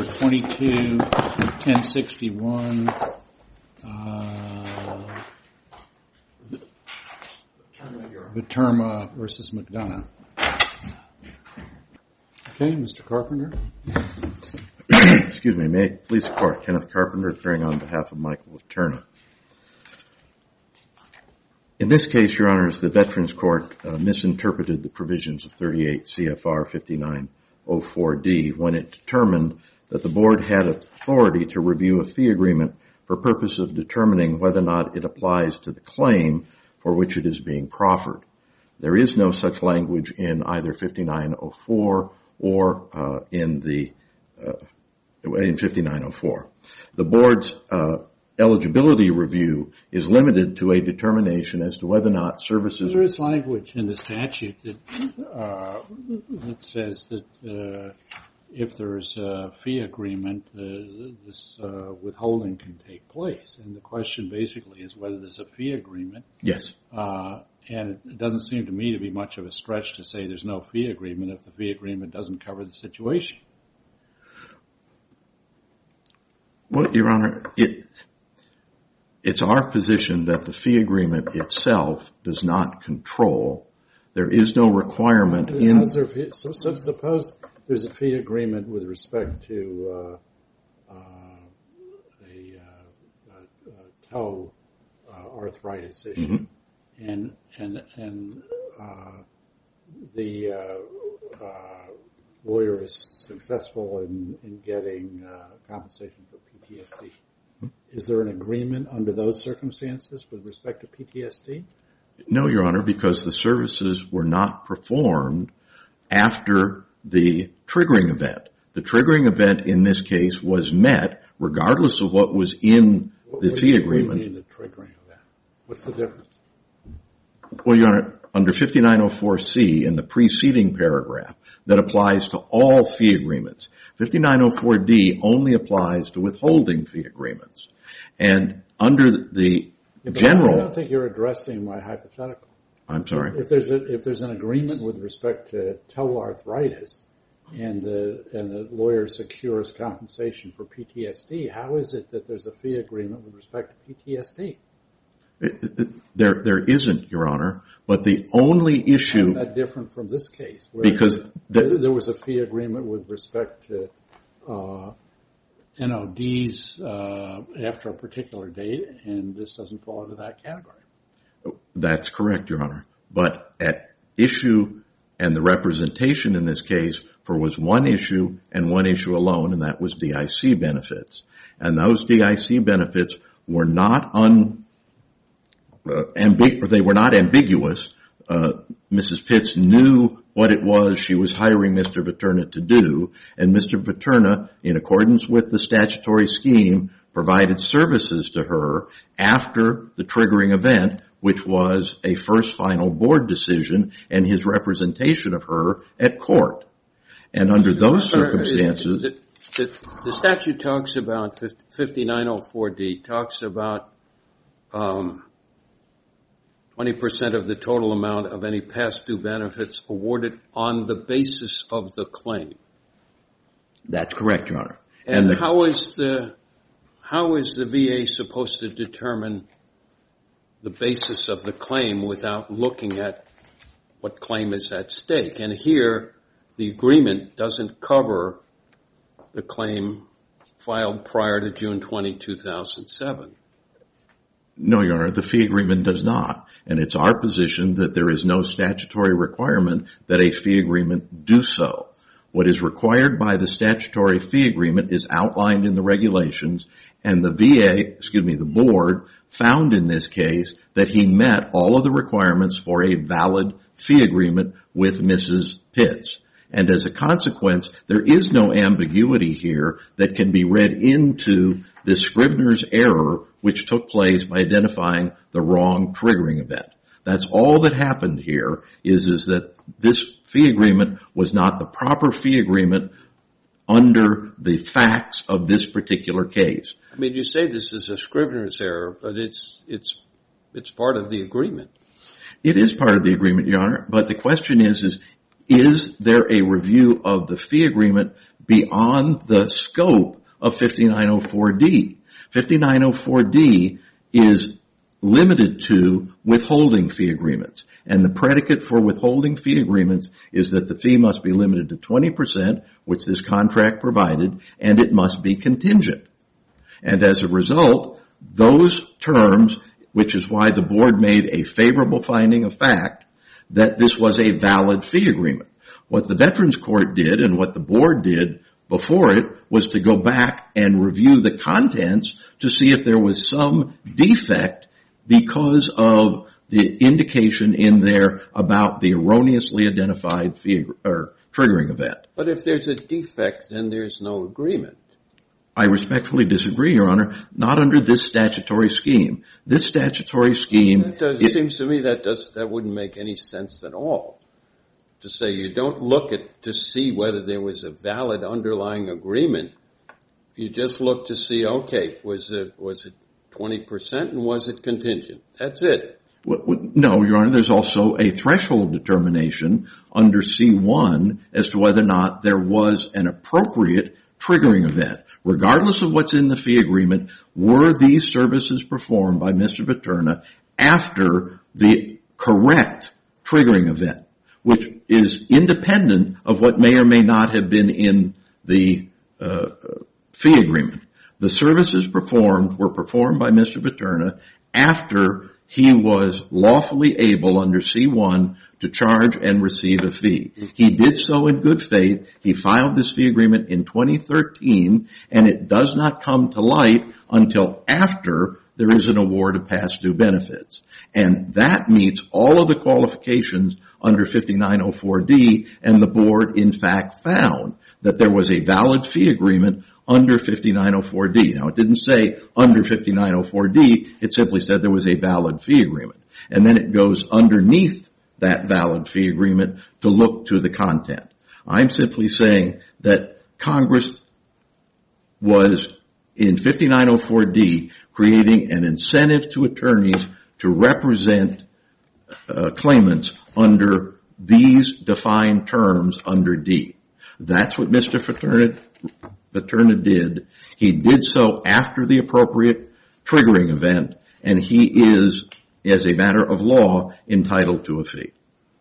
number 22-1061, Viterma versus McDonough. Okay, Mr. Carpenter. Excuse me, may it please the Court, Kenneth Carpenter appearing on behalf of Michael Viterna. In this case, Your Honors, the Veterans Court misinterpreted the provisions of 38 CFR 5904D when it determined that the Board had authority to review a fee agreement for purpose of determining whether or not it applies to the claim for which it is being proffered. There is no such language in either 5904 or in 5904. The Board's eligibility review is limited to a determination as to whether or not services... There is language in the statute that says that if there's a fee agreement, this withholding can take place. And the question basically is whether there's a fee agreement. Yes. And it doesn't seem to me to be much of a stretch to say there's no fee agreement if the fee agreement doesn't cover the situation. Well, Your Honor, it's our position that the fee agreement itself does not control. There is no requirement in... So suppose there's a fee agreement with respect to a toe arthritis issue. Mm-hmm. And the lawyer is successful in getting compensation for PTSD. Is there an agreement under those circumstances with respect to PTSD? No, Your Honor, because the services were not performed after the triggering event. The triggering event in this case was met regardless of what was in the fee agreement. What do you mean the triggering event? What's the difference? Well, Your Honor, under 5904C in the preceding paragraph, that applies to all fee agreements. 5904D only applies to withholding fee agreements. And under the general... I don't think you're addressing my hypothetical. I'm sorry? If there's an agreement with respect to toe arthritis and the lawyer secures compensation for PTSD, how is it that there's a fee agreement with respect to PTSD? There isn't, Your Honor, but the only issue... How is that different from this case? Because there was a fee agreement with respect to NODs after a particular date, and this doesn't fall into that category. That's correct, Your Honor. But at issue and the representation in this case was one issue and one issue alone, and that was DIC benefits. And those DIC benefits were not ambiguous. Mrs. Pitts knew what it was she was hiring Mr. Viterna to do, and Mr. Viterna, in accordance with the statutory scheme, provided services to her after the triggering event, which was a first final board decision and his representation of her at court. And under those circumstances... The statute talks about, 5904D, talks about 20% of the total amount of any past due benefits awarded on the basis of the claim. That's correct, Your Honor. And how is the VA supposed to determine the basis of the claim without looking at what claim is at stake? And here, the agreement doesn't cover the claim filed prior to June 20, 2007. No, Your Honor, the fee agreement does not. And it's our position that there is no statutory requirement that a fee agreement do so. What is required by the statutory fee agreement is outlined in the regulations, and the board found in this case that he met all of the requirements for a valid fee agreement with Mrs. Pitts. And as a consequence, there is no ambiguity here that can be read into the Scrivener's error, which took place by identifying the wrong triggering event. That's all that happened here is that this fee agreement was not the proper fee agreement under the facts of this particular case. I mean, you say this is a Scrivener's error, but it's part of the agreement. It is part of the agreement, Your Honor, but the question is there a review of the fee agreement beyond the scope of 5904D. 5904D is limited to withholding fee agreements. And the predicate for withholding fee agreements is that the fee must be limited to 20%, which this contract provided, and it must be contingent. And as a result, those terms, which is why the board made a favorable finding of fact that this was a valid fee agreement. What the Veterans Court did and what the board did before it was to go back and review the contents to see if there was some defect because of the indication in there about the erroneously identified fee or triggering event. But if there's a defect, then there's no agreement. I respectfully disagree, Your Honor. Not under this statutory scheme. This statutory scheme... It seems to me that wouldn't make any sense at all. To say you don't look at to see whether there was a valid underlying agreement. You just look to see, okay, was it 20% and was it contingent? That's it. No, Your Honor, there's also a threshold determination under C1 as to whether or not there was an appropriate triggering event. Regardless of what's in the fee agreement, were these services performed by Mr. Viterna after the correct triggering event, which is independent of what may or may not have been in the fee agreement. The services performed were performed by Mr. Viterna after he was lawfully able under C1 to charge and receive a fee. He did so in good faith. He filed this fee agreement in 2013, and it does not come to light until after there is an award of past due benefits. And that meets all of the qualifications under 5904D, and the board, in fact, found that there was a valid fee agreement under 5904D. Now, it didn't say under 5904D. It simply said there was a valid fee agreement. And then it goes underneath that valid fee agreement to look to the content. I'm simply saying that Congress was, in 5904D, creating an incentive to attorneys to represent claimants under these defined terms under D. That's what Mr. Viterna did. He did so after the appropriate triggering event, and he is, as a matter of law, entitled to a fee.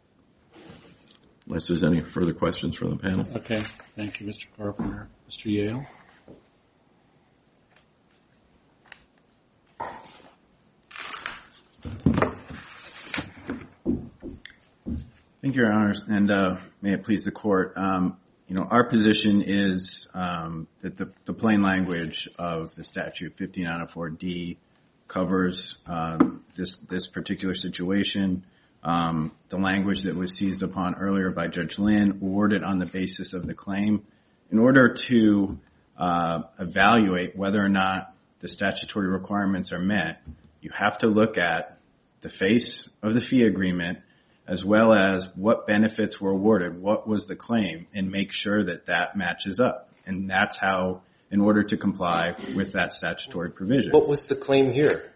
Unless there's any further questions from the panel. Okay. Thank you, Mr. Carpenter. Mr. Yale? Thank you, Your Honors, and may it please the Court. Our position is that the plain language of the statute 5904D covers this particular situation. The language that was seized upon earlier by Judge Lynn, awarded on the basis of the claim. In order to evaluate whether or not the statutory requirements are met, you have to look at the face of the fee agreement as well as what benefits were awarded, what was the claim, and make sure that that matches up. And that's how, in order to comply with that statutory provision. What was the claim here?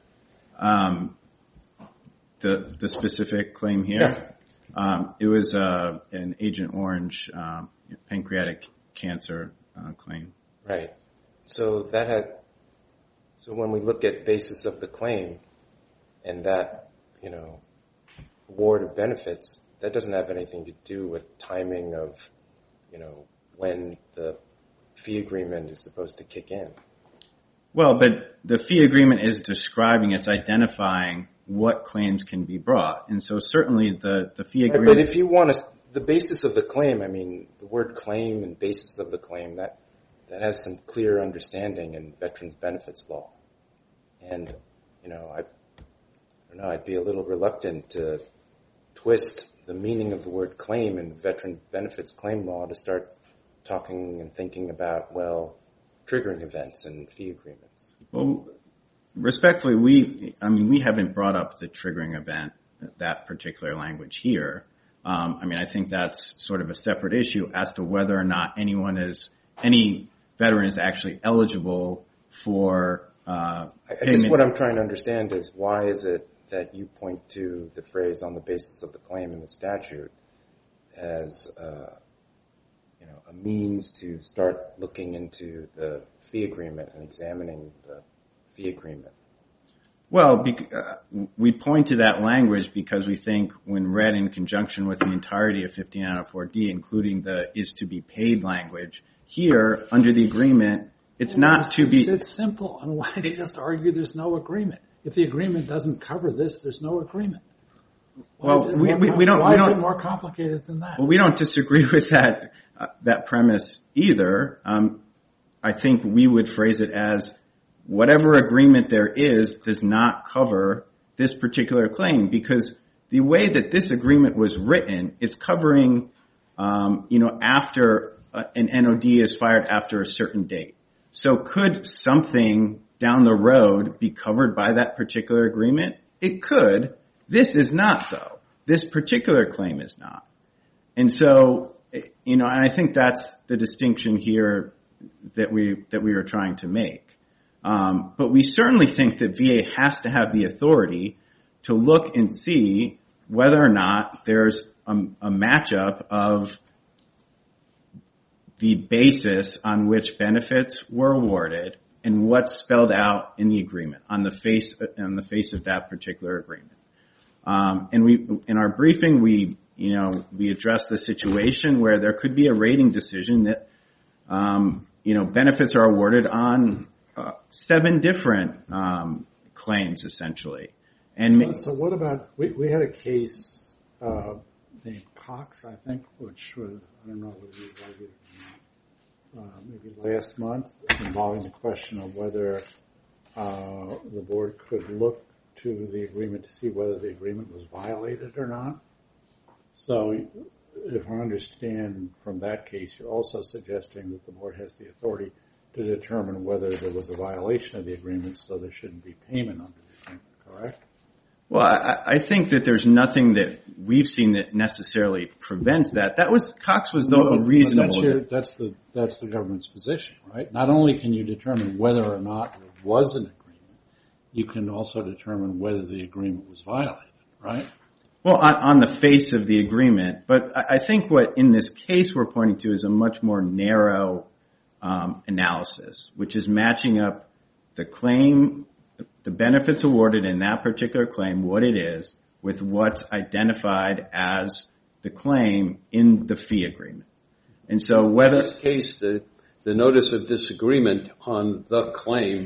The specific claim here? Yeah. It was an Agent Orange pancreatic cancer claim. Right. So when we look at basis of the claim and that, award of benefits, that doesn't have anything to do with timing of, when the fee agreement is supposed to kick in. Well, but the fee agreement is describing, it's identifying what claims can be brought. And so certainly the fee agreement... Right, but if you want the basis of the claim, the word claim and basis of the claim, that has some clear understanding in veterans benefits law. And, I don't know, I'd be a little reluctant to twist the meaning of the word claim in veterans benefits claim law to start talking and thinking about, triggering events and fee agreements. Well, respectfully, we haven't brought up the triggering event, that particular language here. I think that's sort of a separate issue as to whether or not any veteran is actually eligible for I guess what I'm trying to understand is why is it that you point to the phrase on the basis of the claim in the statute as a means to start looking into the fee agreement and examining the fee agreement? Well, we point to that language because we think when read in conjunction with the entirety of 1594D, including the is to be paid language, here, under the agreement, it's not to be... It's simple. And why do you just argue there's no agreement? If the agreement doesn't cover this, there's no agreement. Why is it more complicated than that? Well, we don't disagree with that premise either. I think we would phrase it as whatever agreement there is does not cover this particular claim, because the way that this agreement was written, it's covering, after an NOD is fired after a certain date. So could something down the road be covered by that particular agreement? It could. This is not, though. This particular claim is not. And so, and I think that's the distinction here that we are trying to make. But we certainly think that VA has to have the authority to look and see whether or not there's a matchup of the basis on which benefits were awarded and what's spelled out in the agreement on the face of that particular agreement. And in our briefing, we address the situation where there could be a rating decision that, benefits are awarded on 7 different claims, essentially. And so what about, we had a case named Cox, I think, which was, I don't know whether you argued it or not, maybe last month, involving the question of whether the board could look to the agreement to see whether the agreement was violated or not. So if I understand from that case, you're also suggesting that the board has the authority to determine whether there was a violation of the agreement, so there shouldn't be payment under the agreement, correct? Well, I think that there's nothing that we've seen that necessarily prevents that. Cox was though a reasonable. That's the government's position, right? Not only can you determine whether or not there was an agreement, you can also determine whether the agreement was violated, right? Well, on the face of the agreement, but I think what in this case we're pointing to is a much more narrow analysis, which is matching up the claim, the benefits awarded in that particular claim, what it is, with what's identified as the claim in the fee agreement. And so whether... In this case, the notice of disagreement on the claim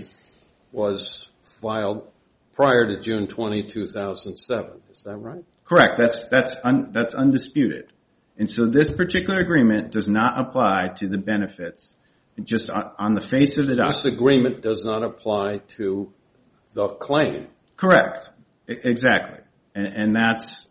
was filed prior to June 20, 2007. Is that right? Correct. That's undisputed. And so this particular agreement does not apply to the benefits just on the face of the document. This agreement does not apply to the claim. Correct. Exactly. And that's,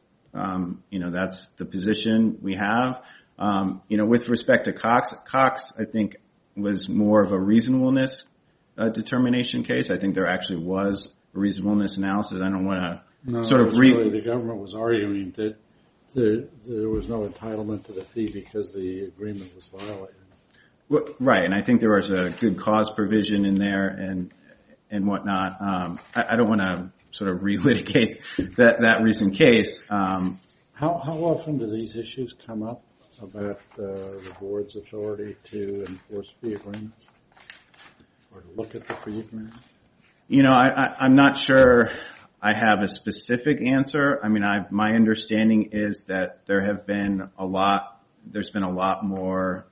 that's the position we have. With respect to Cox, I think was more of a reasonableness determination case. I think there actually was a reasonableness analysis. I don't want to the government was arguing that there was no entitlement to the fee because the agreement was violated. Well, right, and I think there was a good cause provision in there and whatnot. I don't want to sort of relitigate that recent case. How often do these issues come up about the board's authority to enforce fee agreements or to look at the fee agreement? I'm not sure I have a specific answer. I mean, my understanding is that there's been a lot more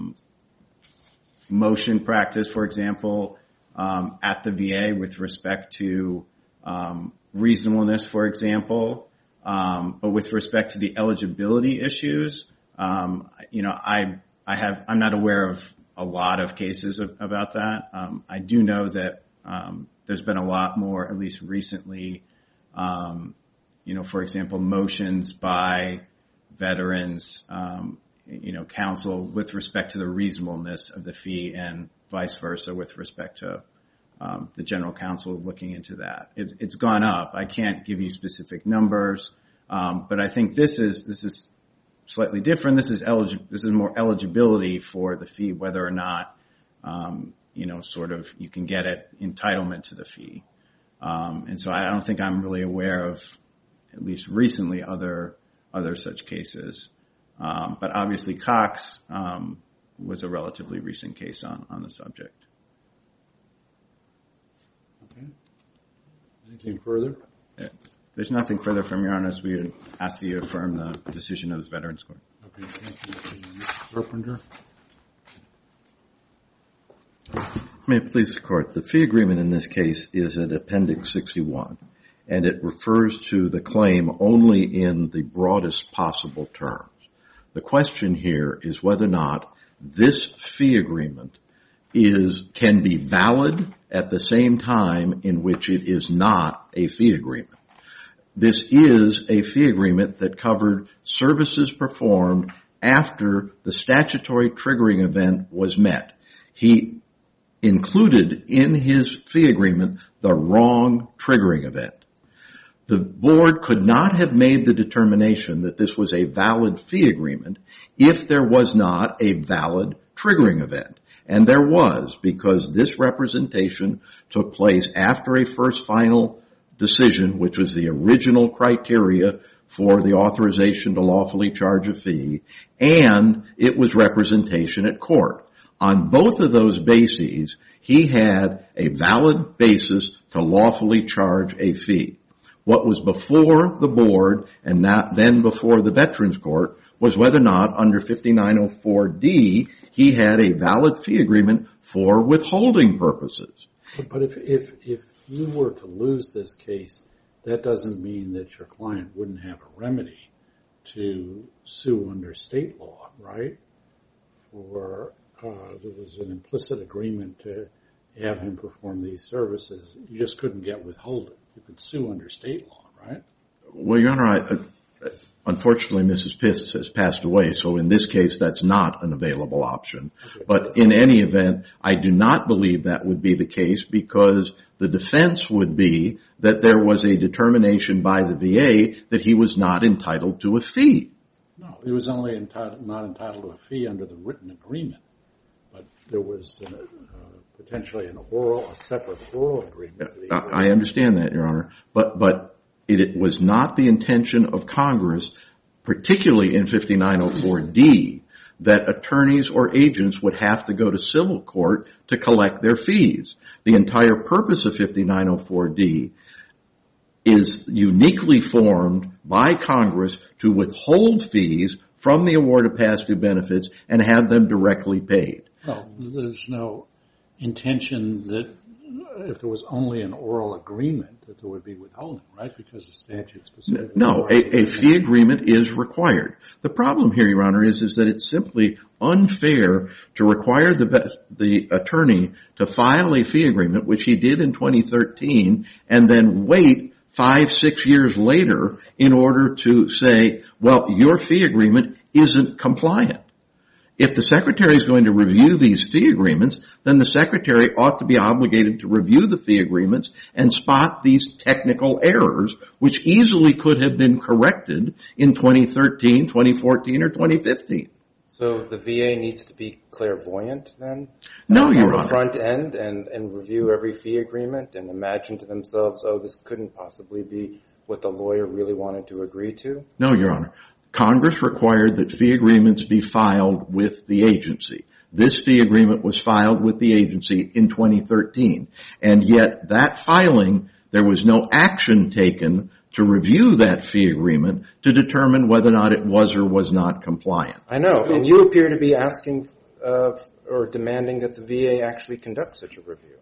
motion practice, for example, at the VA with respect to reasonableness, for example. But with respect to the eligibility issues, I'm not aware of a lot of cases about that. I do know that there's been a lot more, at least recently, for example, motions by veterans, counsel with respect to the reasonableness of the fee and vice versa with respect to the general counsel looking into that. It's gone up. I can't give you specific numbers, but I think this is slightly different. This is more eligibility for the fee, whether or not you can get it entitlement to the fee. And so I don't think I'm really aware of, at least recently, other such cases. But obviously Cox, was a relatively recent case on the subject. Okay. Anything further? There's nothing further from Your Honors. We would ask that you affirm the decision of the Veterans Court. Okay, thank you. Mr. Carpenter? May it please the Court, the fee agreement in this case is at Appendix 61, and it refers to the claim only in the broadest possible terms. The question here is whether or not this fee agreement can be valid at the same time in which it is not a fee agreement. This is a fee agreement that covered services performed after the statutory triggering event was met. He included in his fee agreement the wrong triggering event. The board could not have made the determination that this was a valid fee agreement if there was not a valid triggering event. And there was, because this representation took place after a first final decision, which was the original criteria for the authorization to lawfully charge a fee, and it was representation at court. On both of those bases, he had a valid basis to lawfully charge a fee. What was before the board and then before the Veterans Court was whether or not under 5904D he had a valid fee agreement for withholding purposes. But if you were to lose this case, that doesn't mean that your client wouldn't have a remedy to sue under state law, right? Or there was an implicit agreement to have him perform these services. You just couldn't get withholding. You could sue under state law, right? Well, Your Honor, unfortunately, Mrs. Pitts has passed away, so in this case, that's not an available option. Okay. But in any event, I do not believe that would be the case because the defense would be that there was a determination by the VA that he was not entitled to a fee. No, he was only not entitled to a fee under the written agreement. But there was potentially a separate oral agreement. I understand that, Your Honor. But it was not the intention of Congress, particularly in 5904D, that attorneys or agents would have to go to civil court to collect their fees. The entire purpose of 5904D is uniquely formed by Congress to withhold fees from the award of past due benefits and have them directly paid. Well, there's no intention that if there was only an oral agreement that there would be withholding, right? Because the statute specifically... No, a fee agreement is required. The problem here, Your Honor, is that it's simply unfair to require the attorney to file a fee agreement, which he did in 2013, and then wait 5-6 years later in order to say, well, your fee agreement isn't compliant. If the Secretary is going to review these fee agreements, then the Secretary ought to be obligated to review the fee agreements and spot these technical errors, which easily could have been corrected in 2013, 2014, or 2015. So the VA needs to be clairvoyant then? No, Your Honor. On the front end and review every fee agreement and imagine to themselves, oh, this couldn't possibly be what the lawyer really wanted to agree to? No, Your Honor. Congress required that fee agreements be filed with the agency. This fee agreement was filed with the agency in 2013. And yet that filing, there was no action taken to review that fee agreement to determine whether or not it was or was not compliant. I know. And you appear to be asking or demanding that the VA actually conduct such a review.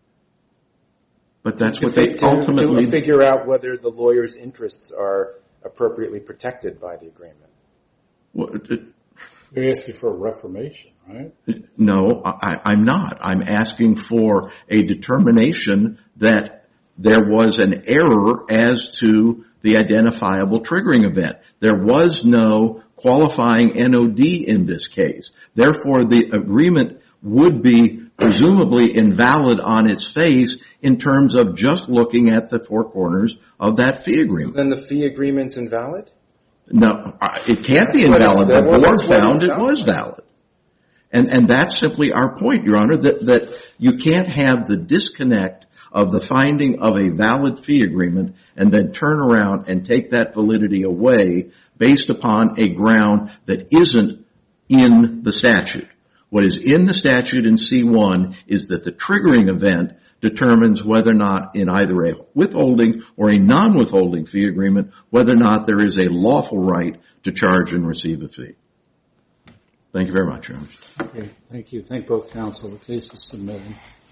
But that's what they ultimately... To figure out whether the lawyer's interests are appropriately protected by the agreement. Well, You're asking for a reformation, right? No, I'm not. I'm asking for a determination that there was an error as to the identifiable triggering event. There was no qualifying NOD in this case. Therefore, the agreement would be presumably invalid on its face in terms of just looking at the four corners of that fee agreement. So then the fee agreement's invalid? No, it can't be invalid. The board found it was valid. And that's simply our point, Your Honor, that you can't have the disconnect of the finding of a valid fee agreement and then turn around and take that validity away based upon a ground that isn't in the statute. What is in the statute in C1 is that the triggering event determines whether or not in either a withholding or a non-withholding fee agreement, whether or not there is a lawful right to charge and receive a fee. Thank you very much, Your Honor. Okay, thank you. Thank both counsel. The case is submitted.